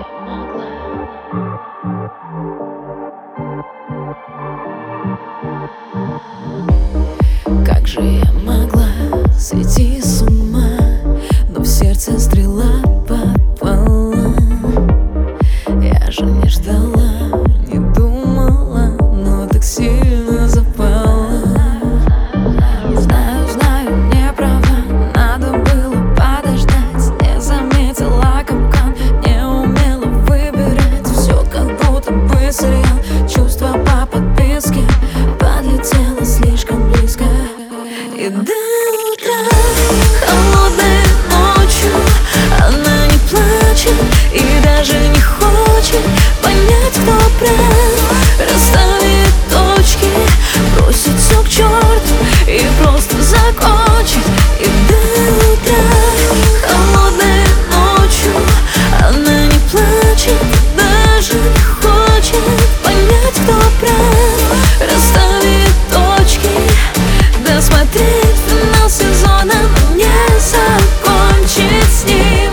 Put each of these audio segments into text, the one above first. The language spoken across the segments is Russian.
Как же я могла сойти с ума, но в сердце стрела попала. Я же не ждала, не думала, но так сильно запала. Знаю, знаю, не права, надо было подождать. Не заметила капкан, не умела выбирать. Все как будто бы сериал, чувства по подписке. Подлетела слишком близко. И до утра, холодной ночью, она не плачет и даже не хочет понять, кто прав. Расставит точки, бросит все к черту и просто закончить. И до утра, холодной ночью, она не плачет, даже не хочет понять, кто прав. Расставит точки, досмотреть финал сезона, но не закончить с ним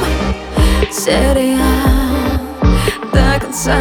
сериал до конца.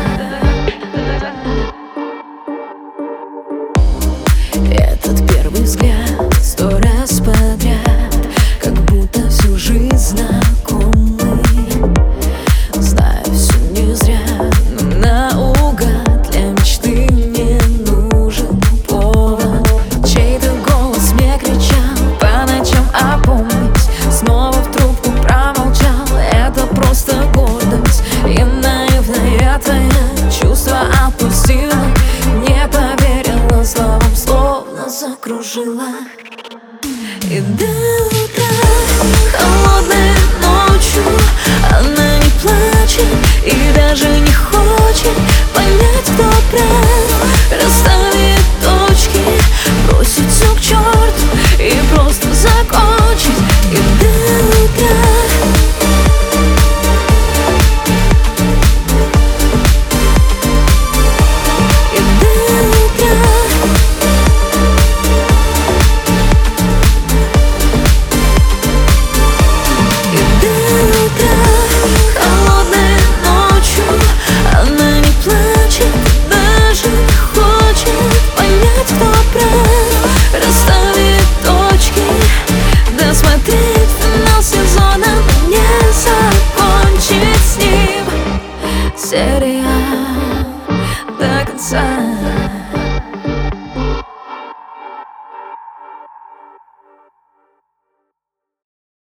Этот первый взгляд 100 раз подряд, как будто всю жизнь знакомый. Знаю, все не зря, но наугад для мечты мне нужен повод. Чей-то голос мне кричал по ночам опомнись. Снова в трубку промолчал, это просто гордость. И наивная твоя чувства отпустила, не поверила словам, словно закружила. И до утра, холодной ночью, она не плачет и даже не хочет понять, кто прав.